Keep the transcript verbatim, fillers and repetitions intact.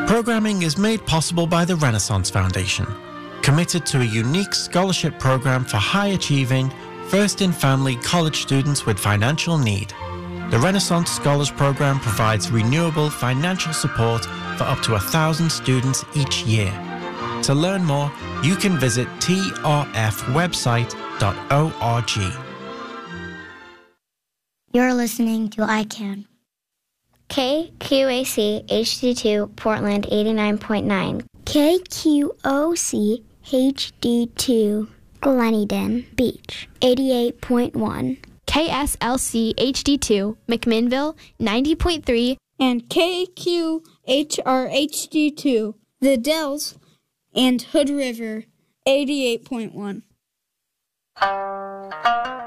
Programming is made possible by the Renaissance Foundation, committed to a unique scholarship program for high-achieving, first-in-family college students with financial need. The Renaissance Scholars Program provides renewable financial support for up to a thousand students each year. To learn more, you can visit t r f website dot org. You're listening to I CAN. K Q A C H D two Portland eighty-nine point nine. K Q O C H D two Gleneden Beach eighty-eight point one. K S L C H D two McMinnville ninety point three. And K Q H R H D two The Dells and Hood River eighty-eight point one.